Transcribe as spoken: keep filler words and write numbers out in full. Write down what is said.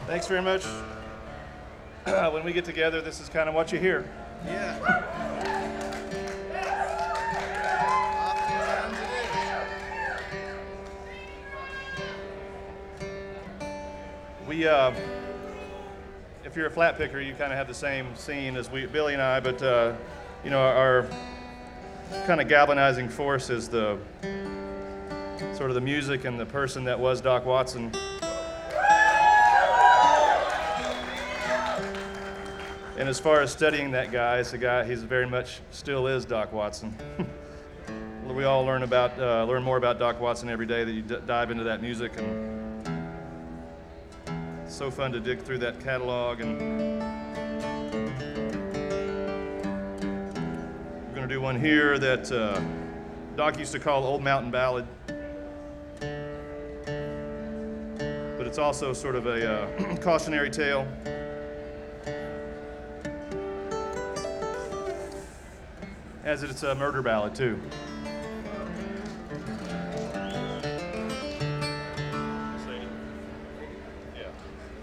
Thanks very much. When we get together, this is kind of what you hear. Yeah. We, uh, if you're a flat picker, you kind of have the same scene as we, Billy and I, but uh, you know, our kind of galvanizing force is the sort of the music and the person that was Doc Watson. And as far as studying that guy, it's a guy, he's very much still is Doc Watson. We all learn about, uh, learn more about Doc Watson every day that you d- dive into that music, and it's so fun to dig through that catalog. And we're gonna do one here that uh, Doc used to call Old Mountain Ballad, but it's also sort of a uh, cautionary tale. As it's a murder ballad too.